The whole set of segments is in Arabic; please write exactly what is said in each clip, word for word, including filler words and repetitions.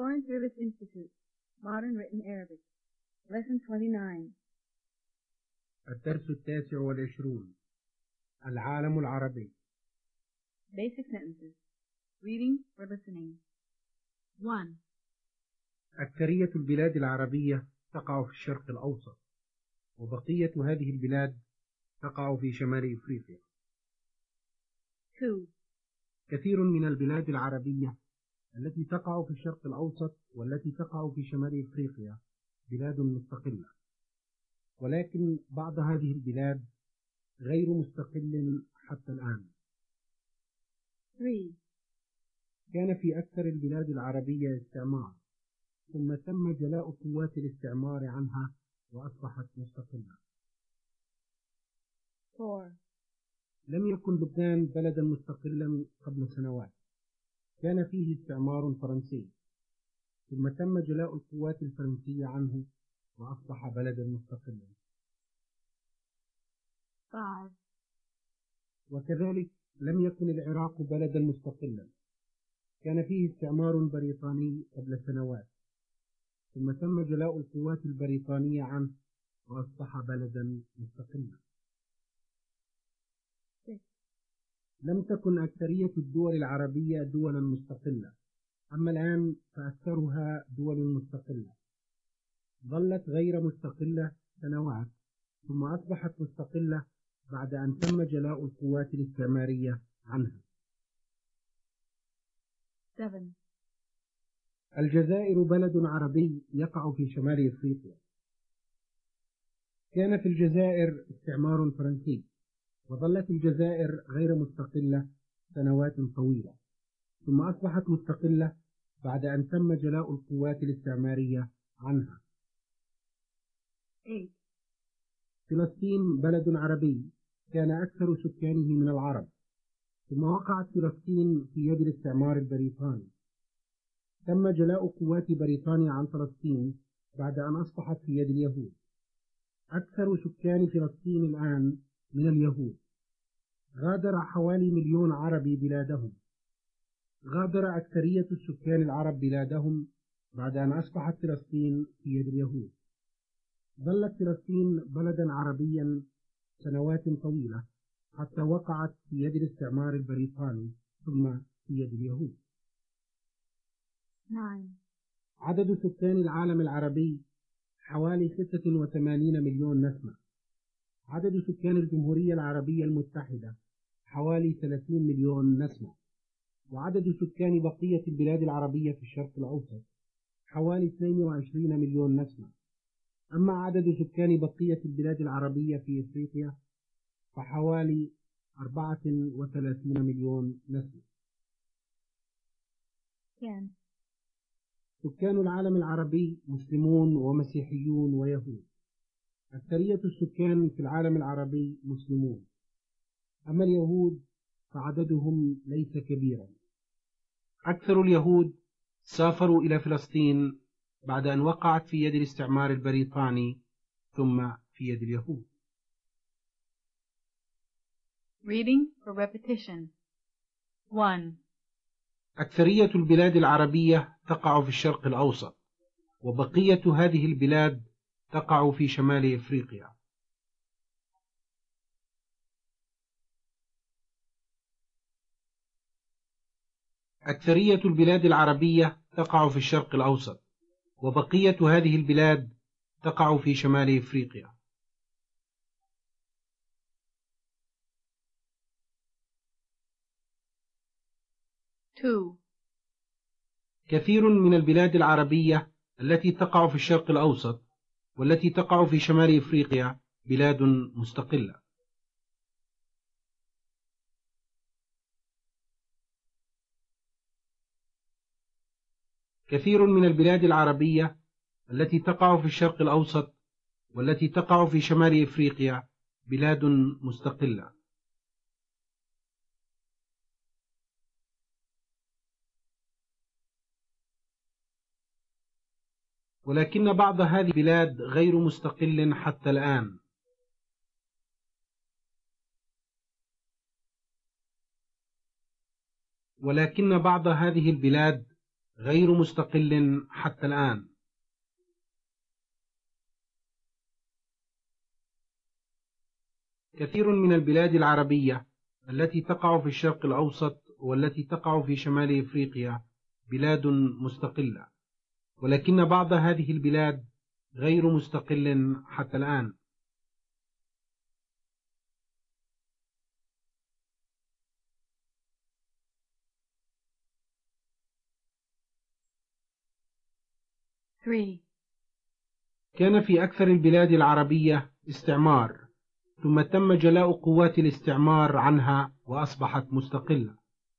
Foreign Service Institute, Modern Written Arabic, Lesson twenty-nine. الدرس التاسع والعشرون. العالم العربي. Basic sentences. Reading for listening. one. أكثرية البلاد العربية تقع في الشرق الأوسط، وبقية هذه البلاد تقع في شمال إفريقيا. two. كثير من البلاد العربية التي تقع في الشرق الأوسط والتي تقع في شمال إفريقيا بلاد مستقلة، ولكن بعض هذه البلاد غير مستقل حتى الآن. three. كان في أكثر البلاد العربية استعمار، ثم تم جلاء قوات الاستعمار عنها وأصبحت مستقلة. four. لم يكن لبنان بلدا مستقلا قبل سنوات، كان فيه استعمار فرنسي، ثم تم جلاء القوات الفرنسية عنه وأصبح بلدا مستقلا. five. وكذلك لم يكن العراق بلدا مستقلا، كان فيه استعمار بريطاني قبل سنوات، ثم تم جلاء القوات البريطانية عنه وأصبح بلدا مستقلا. six. لم تكن أكثرية الدول العربية دولا مستقلة، أما الآن فأكثرها دول مستقلة. ظلت غير مستقلة سنوات، ثم أصبحت مستقلة بعد أن تم جلاء القوات الاستعمارية عنها. seven. الجزائر بلد عربي يقع في شمال إفريقيا. كان في الجزائر استعمار فرنسي، وظلت الجزائر غير مستقلة سنوات طويلة، ثم أصبحت مستقلة بعد أن تم جلاء القوات الاستعمارية عنها. eight. فلسطين بلد عربي كان أكثر سكانه من العرب، ثم وقعت فلسطين في يد الاستعمار البريطاني. تم جلاء قوات بريطانيا عن فلسطين بعد أن أصبحت في يد اليهود. أكثر سكان فلسطين الآن من اليهود. غادر حوالي مليون عربي بلادهم. غادر أكثرية السكان العرب بلادهم بعد أن أصبحت فلسطين في يد اليهود. ظلت فلسطين بلدا عربيا سنوات طويلة حتى وقعت في يد الاستعمار البريطاني ثم في يد اليهود. nine. عدد سكان العالم العربي حوالي ستة وثمانين مليون نسمة. عدد سكان الجمهورية العربية المتحدة حوالي ثلاثين مليون نسمة. وعدد سكان بقية البلاد العربية في الشرق الأوسط حوالي اثنين وعشرين مليون نسمة. أما عدد سكان بقية البلاد العربية في إفريقيا فحوالي أربعة وثلاثين مليون نسمة. ten. سكان العالم العربي مسلمون ومسيحيون ويهود. أكثرية السكان في العالم العربي مسلمون، أما اليهود فعددهم ليس كبيرا. أكثر اليهود سافروا إلى فلسطين بعد أن وقعت في يد الاستعمار البريطاني ثم في يد اليهود. Reading for repetition. one. أكثرية البلاد العربية تقع في الشرق الأوسط، وبقية هذه البلاد تقع في شمال إفريقيا. أكثرية البلاد العربية تقع في الشرق الأوسط، وبقية هذه البلاد تقع في شمال إفريقيا. two. كثير من البلاد العربية التي تقع في الشرق الأوسط والتي تقع في شمال إفريقيا بلاد مستقلة. كثير من البلاد العربية التي تقع في الشرق الأوسط والتي تقع في شمال إفريقيا بلاد مستقلة. ولكن بعض هذه البلاد غير مستقل حتى الآن. ولكن بعض هذه البلاد غير مستقل حتى الآن. كثير من البلاد العربية التي تقع في الشرق الأوسط والتي تقع في شمال إفريقيا بلاد مستقلة، ولكن بعض هذه البلاد غير مستقل حتى الآن. three. كان في أكثر البلاد العربية استعمار، ثم تم جلاء قوات الاستعمار عنها وأصبحت مستقلة.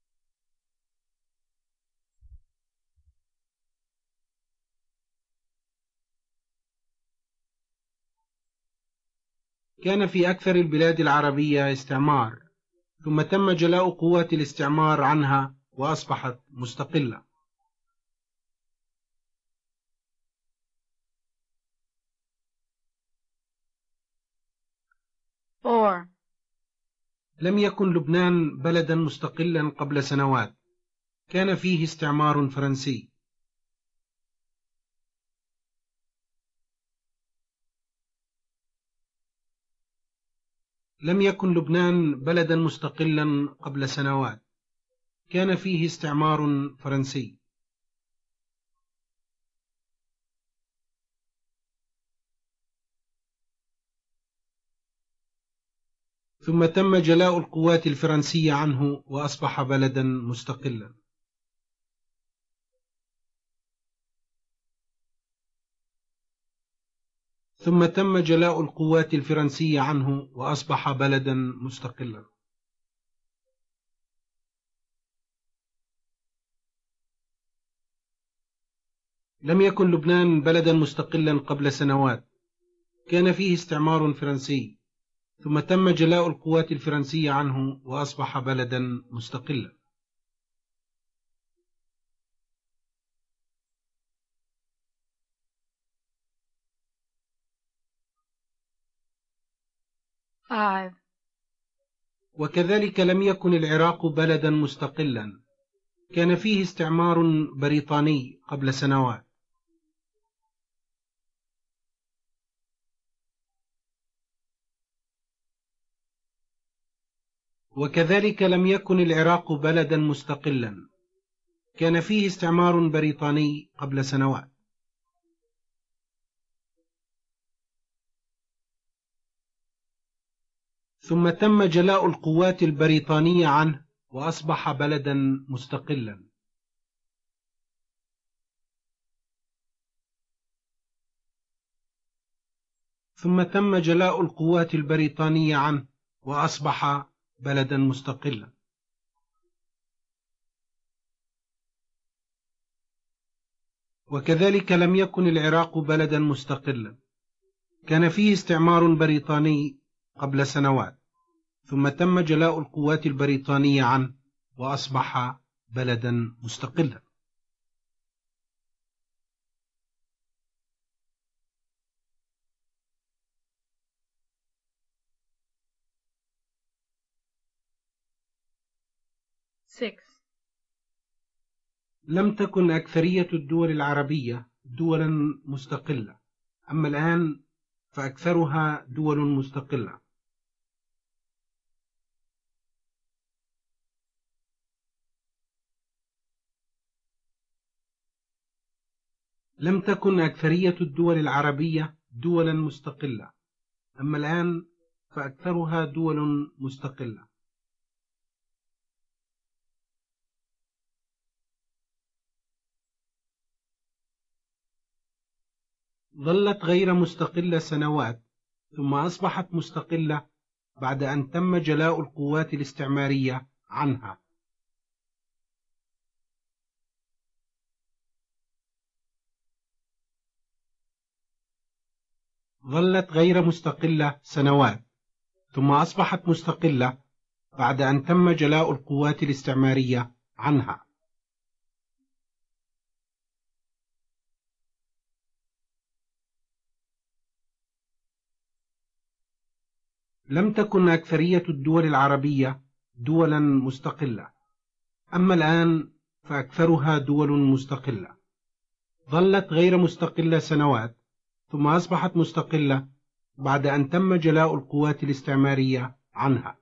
كان في أكثر البلاد العربية استعمار، ثم تم جلاء قوات الاستعمار عنها وأصبحت مستقلة. four. لم يكن لبنان بلدا مستقلا قبل سنوات، كان فيه استعمار فرنسي. لم يكن لبنان بلدا مستقلا قبل سنوات، كان فيه استعمار فرنسي. ثم تم جلاء القوات الفرنسية عنه وأصبح بلدا مستقلا. ثم تم جلاء القوات الفرنسية عنه وأصبح بلدا مستقلا. لم يكن لبنان بلدا مستقلا قبل سنوات، كان فيه استعمار فرنسي، ثم تم جلاء القوات الفرنسية عنه وأصبح بلدا مستقلا. five. وكذلك لم يكن العراق بلدا مستقلا، كان فيه استعمار بريطاني قبل سنوات. وكذلك لم يكن العراق بلدا مستقلا، كان فيه استعمار بريطاني قبل سنوات. ثم تم جلاء القوات البريطانية عنه وأصبح بلدا مستقلا. ثم تم جلاء القوات البريطانية عنه وأصبح بلدا مستقلا. وكذلك لم يكن العراق بلدا مستقلا، كان فيه استعمار بريطاني قبل سنوات، ثم تم جلاء القوات البريطانية عنه وأصبح بلدا مستقلا. six. لم تكن أكثرية الدول العربية دولا مستقلة، أما الآن فأكثرها دول مستقلة. لم تكن أكثرية الدول العربية دولا مستقلة، أما الآن فأكثرها دول مستقلة. ظلت غير مستقلة سنوات، ثم أصبحت مستقلة بعد أن تم جلاء القوات الاستعمارية عنها. ظلت غير مستقلة سنوات، ثم أصبحت مستقلة بعد أن تم جلاء القوات الاستعمارية عنها. لم تكن أكثرية الدول العربية دولا مستقلة، أما الآن فأكثرها دول مستقلة. ظلت غير مستقلة سنوات ثم أصبحت مستقلة بعد أن تم جلاء القوات الاستعمارية عنها.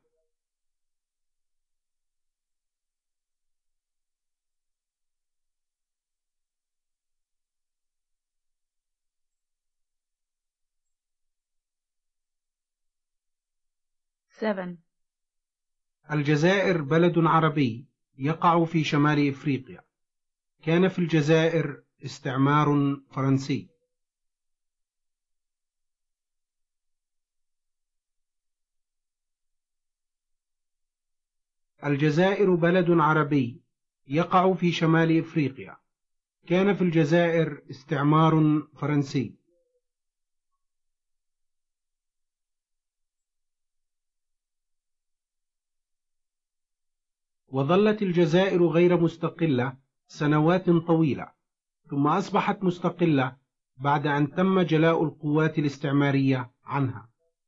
seven. الجزائر بلد عربي يقع في شمال إفريقيا. كان في الجزائر استعمار فرنسي. الجزائر بلد عربي يقع في شمال إفريقيا. كان في الجزائر استعمار فرنسي. وظلت الجزائر غير مستقلة سنوات طويلة ثم أصبحت مستقلة بعد أن تم جلاء القوات الاستعمارية عنها.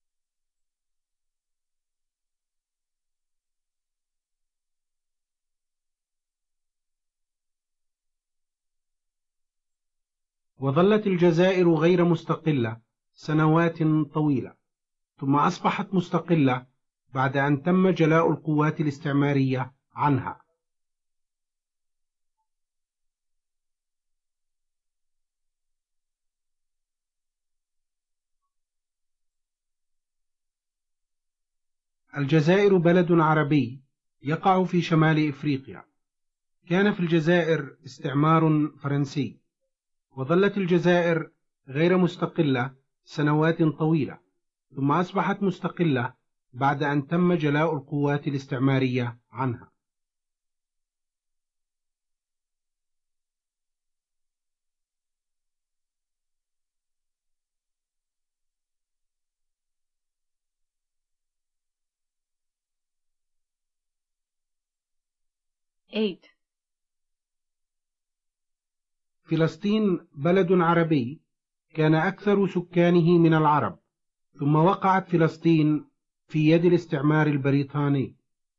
وظلت الجزائر غير مستقلة سنوات طويلة ثم أصبحت مستقلة بعد أن تم جلاء القوات الاستعمارية عنها. الجزائر بلد عربي يقع في شمال إفريقيا. كان في الجزائر استعمار فرنسي. وظلت الجزائر غير مستقلة سنوات طويلة ثم أصبحت مستقلة بعد أن تم جلاء القوات الاستعمارية عنها. eight. فلسطين بلد عربي كان أكثر سكانه من العرب ثم وقعت فلسطين في يد الاستعمار البريطاني.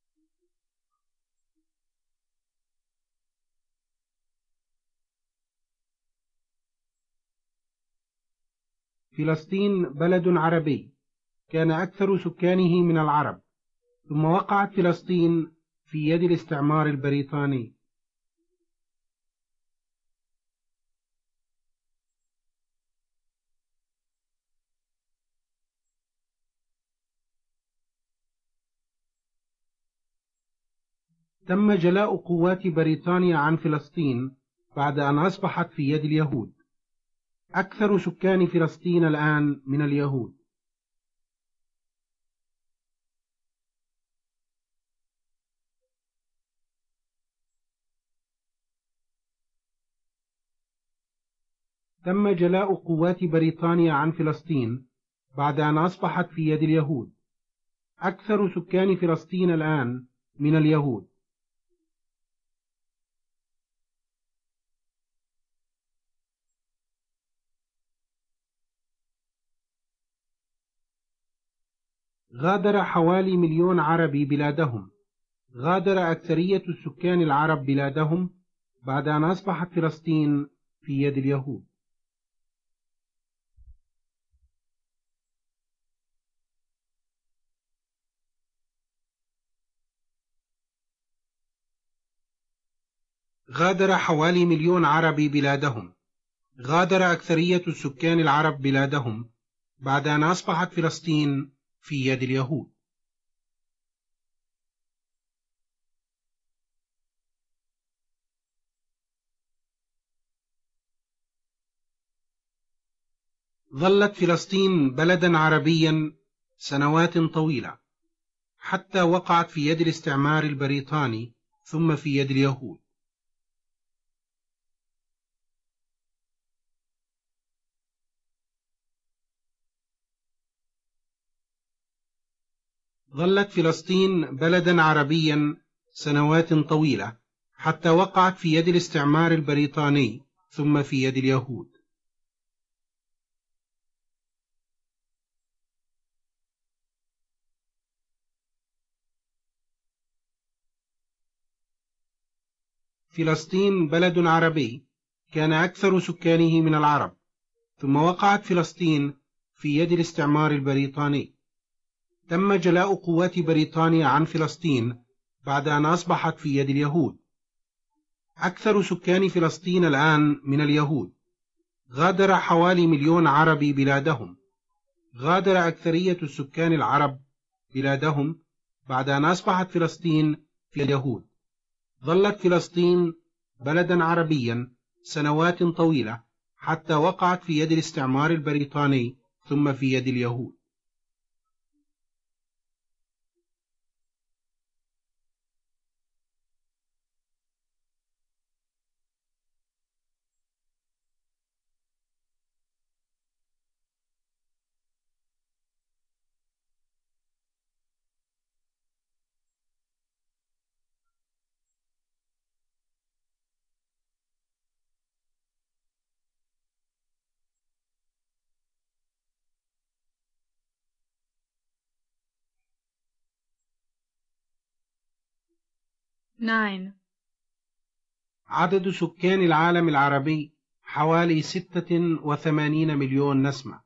فلسطين بلد عربي كان أكثر سكانه من العرب ثم وقعت فلسطين في يد الاستعمار البريطاني. تم جلاء قوات بريطانيا عن فلسطين بعد أن أصبحت في يد اليهود. أكثر سكان فلسطين الآن من اليهود. تم جلاء قوات بريطانيا عن فلسطين بعد أن أصبحت في يد اليهود. أكثر سكان فلسطين الآن من اليهود. غادر حوالي مليون عربي بلادهم. غادر أكثرية السكان العرب بلادهم بعد أن أصبحت فلسطين في يد اليهود. غادر حوالي مليون عربي بلادهم. غادر أكثرية السكان العرب بلادهم بعد أن أصبحت فلسطين في يد اليهود. ظلت فلسطين بلدا عربيا سنوات طويلة حتى وقعت في يد الاستعمار البريطاني ثم في يد اليهود. ظلت فلسطين بلدا عربيا سنوات طويلة حتى وقعت في يد الاستعمار البريطاني ثم في يد اليهود. فلسطين بلد عربي كان أكثر سكانه من العرب، ثم وقعت فلسطين في يد الاستعمار البريطاني. تم جلاء قوات بريطانيا عن فلسطين بعد أن أصبحت في يد اليهود. أكثر سكان فلسطين الآن من اليهود. غادر حوالي مليون عربي بلادهم. غادر أكثرية السكان العرب بلادهم بعد أن أصبحت فلسطين في اليهود. ظلت فلسطين بلدا عربيا سنوات طويلة حتى وقعت في يد الاستعمار البريطاني ثم في يد اليهود. nine. عدد سكان العالم العربي حوالي ستة وثمانين مليون نسمة.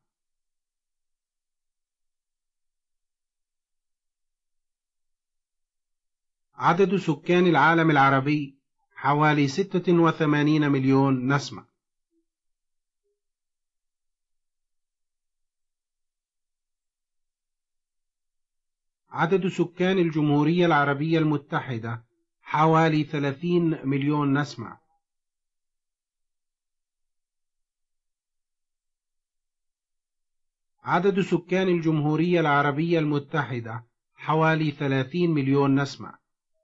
عدد سكان العالم العربي حوالي ستة وثمانين مليون نسمة. عدد سكان الجمهورية العربية المتحدة حوالي ثلاثين مليون نسمة. عدد سكان الجمهورية العربية المتحدة حوالي ثلاثين مليون نسمة.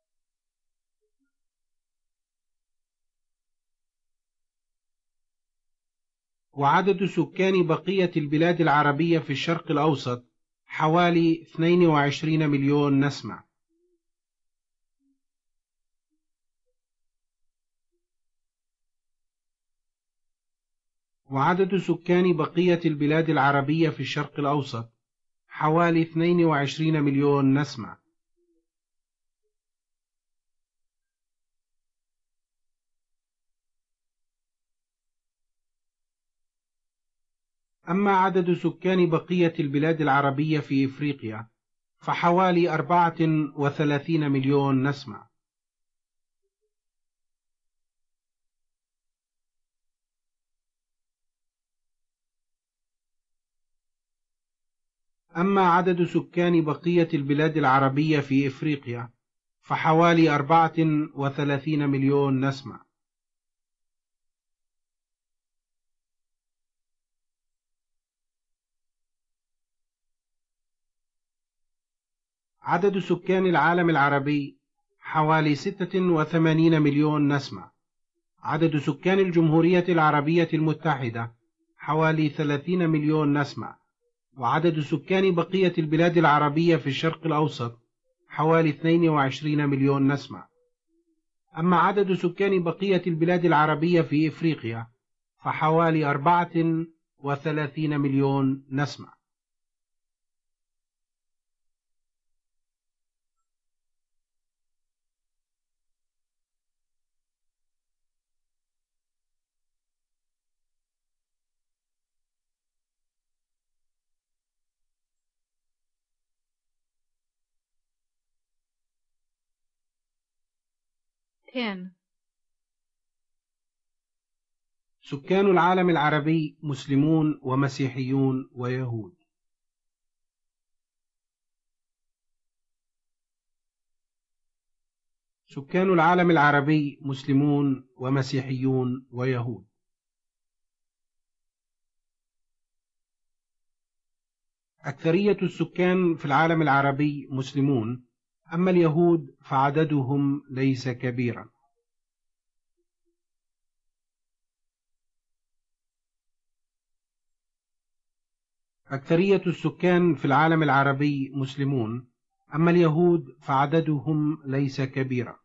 وعدد سكان بقية البلاد العربية في الشرق الأوسط حوالي اثنين وعشرين مليون نسمة. وعدد سكان بقية البلاد العربية في الشرق الأوسط حوالي اثنين وعشرين مليون نسمة. أما عدد سكان بقية البلاد العربية في إفريقيا فحوالي أربعة وثلاثين مليون نسمة. أما عدد سكان بقية البلاد العربية في إفريقيا فحوالي أربعة وثلاثين مليون نسمة. عدد سكان العالم العربي حوالي ستة وثمانين مليون نسمة. عدد سكان الجمهورية العربية المتحدة حوالي ثلاثين مليون نسمة. وعدد سكان بقية البلاد العربية في الشرق الأوسط حوالي اثنين وعشرين مليون نسمة. أما عدد سكان بقية البلاد العربية في إفريقيا فحوالي أربعة وثلاثين مليون نسمة. ten. سكان العالم العربي مسلمون ومسيحيون ويهود. سكان العالم العربي مسلمون ومسيحيون ويهود. أكثرية السكان في العالم العربي مسلمون، أما اليهود فعددهم ليس كبيرا. أكثرية السكان في العالم العربي مسلمون، أما اليهود فعددهم ليس كبيرا.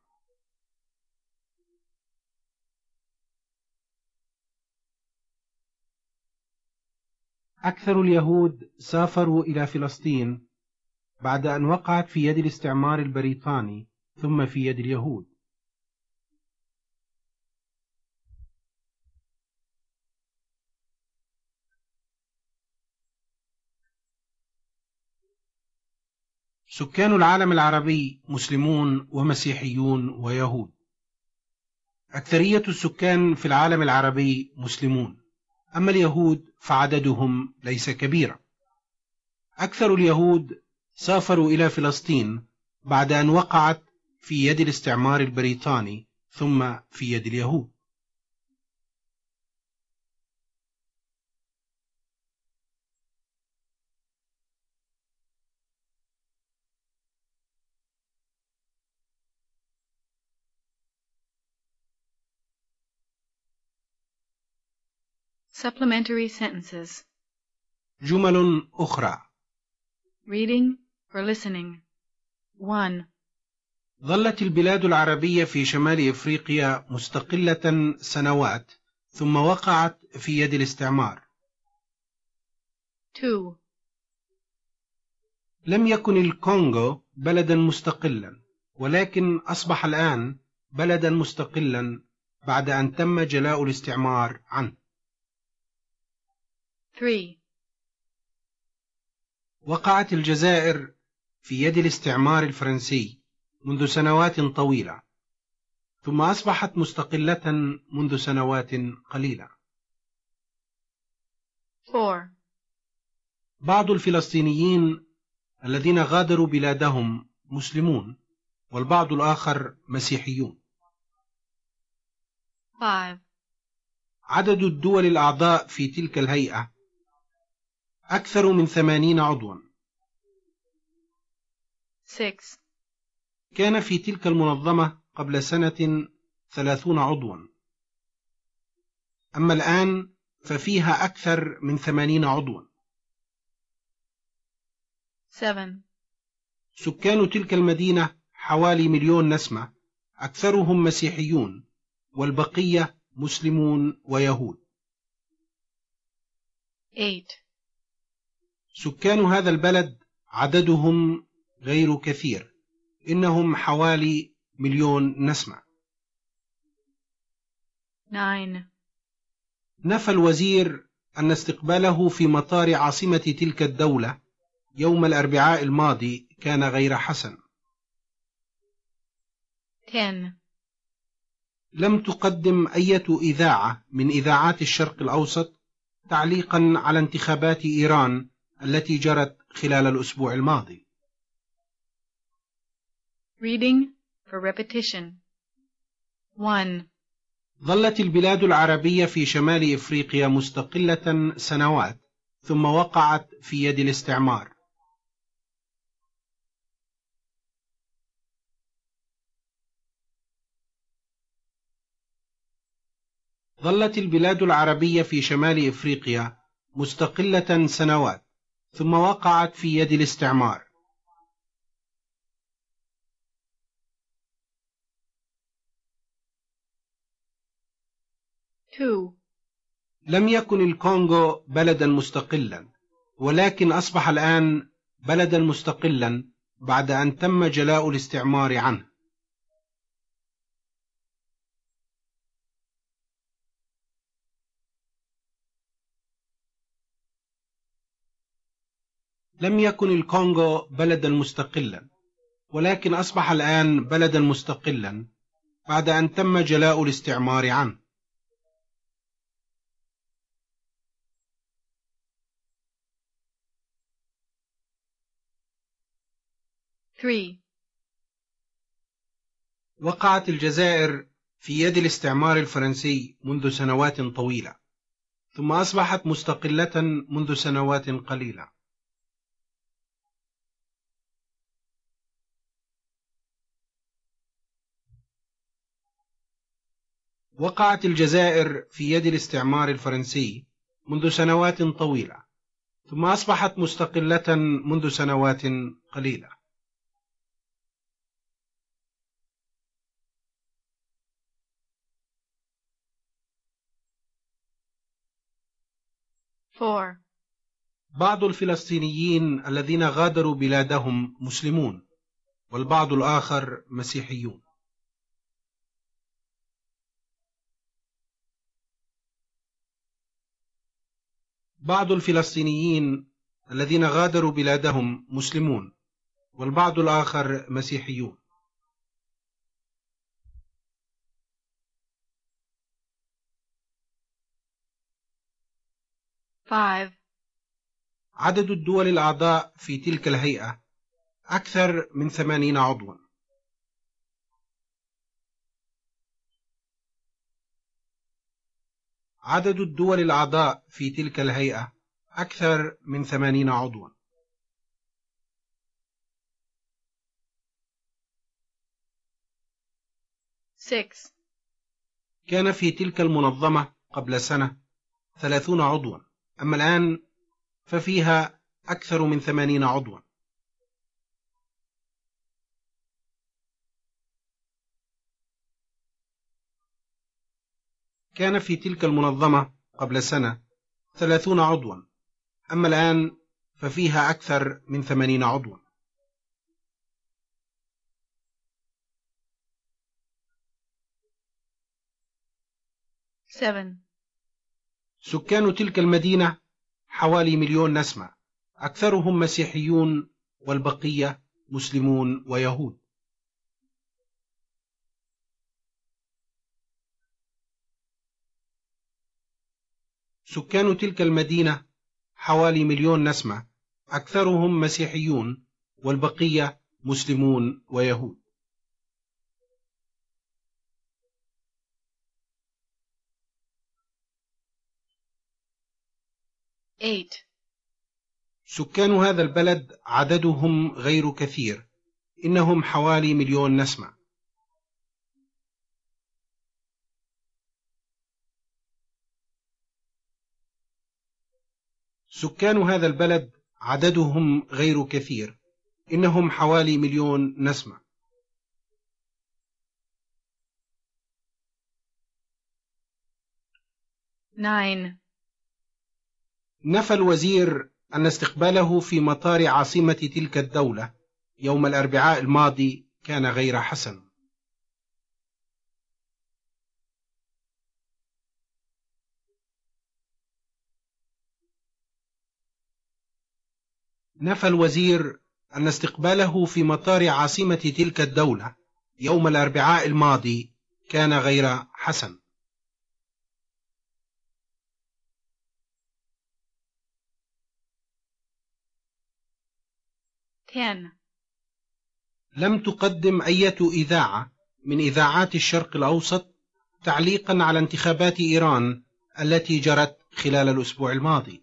أكثر اليهود سافروا إلى فلسطين بعد أن وقعت في يد الاستعمار البريطاني ثم في يد اليهود. سكان العالم العربي مسلمون ومسيحيون ويهود. أكثرية السكان في العالم العربي مسلمون، أما اليهود فعددهم ليس كبيرا. أكثر اليهود سافروا إلى فلسطين بعد أن وقعت في يد الاستعمار البريطاني ثم في يد اليهود. Supplementary sentences. جمل أخرى. Reading for listening. one. ظلت البلاد العربية في شمال إفريقيا مستقلة سنوات ثم وقعت في يد الاستعمار. two. لم يكن الكونغو بلدا مستقلا، ولكن أصبح الآن بلدا مستقلا بعد أن تم جلاء الاستعمار عنه. three. وقعت الجزائر في يد الاستعمار الفرنسي منذ سنوات طويلة، ثم أصبحت مستقلة منذ سنوات قليلة. four. بعض الفلسطينيين الذين غادروا بلادهم مسلمون، والبعض الآخر مسيحيون. five. عدد الدول الأعضاء في تلك الهيئة أكثر من ثمانين عضوا. six. كان في تلك المنظمة قبل سنة ثلاثون عضوا، أما الآن ففيها أكثر من ثمانين عضوا. seven. سكان تلك المدينة حوالي مليون نسمة، أكثرهم مسيحيون والبقية مسلمون ويهود. eight. سكان هذا البلد عددهم غير كثير، إنهم حوالي مليون نسمة. nine. نفى الوزير أن استقباله في مطار عاصمة تلك الدولة يوم الأربعاء الماضي كان غير حسن. ten. لم تقدم أية إذاعة من إذاعات الشرق الأوسط تعليقا على انتخابات إيران التي جرت خلال الأسبوع الماضي. Reading for repetition. one. ظلت البلاد العربية في شمال إفريقيا مستقلة سنوات ثم وقعت في يد الاستعمار. ظلت البلاد العربية في شمال إفريقيا مستقلة سنوات ثم وقعت في يد الاستعمار. two. لم يكن الكونغو بلدا مستقلا، ولكن أصبح الآن بلدا مستقلا بعد أن تم جلاء الاستعمار عنه. لم يكن الكونغو بلدا مستقلا، ولكن أصبح الآن بلدا مستقلا بعد أن تم جلاء الاستعمار عنه. three. وقعت الجزائر في يد الاستعمار الفرنسي منذ سنوات طويلة، ثم أصبحت مستقلة منذ سنوات قليلة. وقعت الجزائر في يد الاستعمار الفرنسي منذ سنوات طويلة، ثم أصبحت مستقلة منذ سنوات قليلة. four. بعض الفلسطينيين الذين غادروا بلادهم مسلمون، والبعض الآخر مسيحيون. بعض الفلسطينيين الذين غادروا بلادهم مسلمون، والبعض الآخر مسيحيون. Five. عدد الدول الأعضاء في تلك الهيئة أكثر من ثمانين عضوا. عدد الدول الأعضاء في تلك الهيئة أكثر من ثمانين عضوا. Six. كان في تلك المنظمة قبل سنة ثلاثون عضوا، أما الآن ففيها أكثر من ثمانين عضوا. كان في تلك المنظمة قبل سنة ثلاثون عضوا، أما الآن ففيها أكثر من ثمانين عضوا. Seven. سكان تلك المدينة حوالي مليون نسمة، أكثرهم مسيحيون والبقية مسلمون ويهود. سكان تلك المدينة حوالي مليون نسمة، أكثرهم مسيحيون والبقية مسلمون ويهود. Eight. سكان هذا البلد عددهم غير كثير، إنهم حوالي مليون نسمة. سكان هذا البلد عددهم غير كثير، إنهم حوالي مليون نسمة. Nine. نفى الوزير أن استقباله في مطار عاصمة تلك الدولة يوم الأربعاء الماضي كان غير حسن. نفى الوزير أن استقباله في مطار عاصمة تلك الدولة يوم الأربعاء الماضي كان غير حسن. Ten. لم تقدم أية إذاعة من إذاعات الشرق الأوسط تعليقا على انتخابات إيران التي جرت خلال الأسبوع الماضي.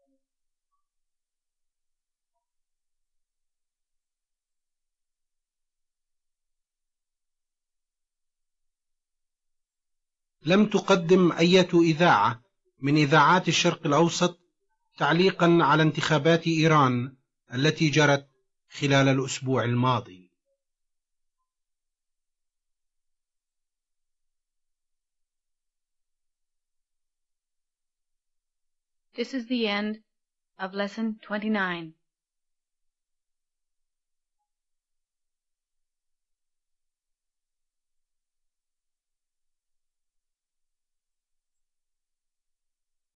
لم تقدم أية إذاعة من إذاعات الشرق الأوسط تعليقا على انتخابات إيران التي جرت خلال الأسبوع الماضي. This is the end of lesson twenty-nine.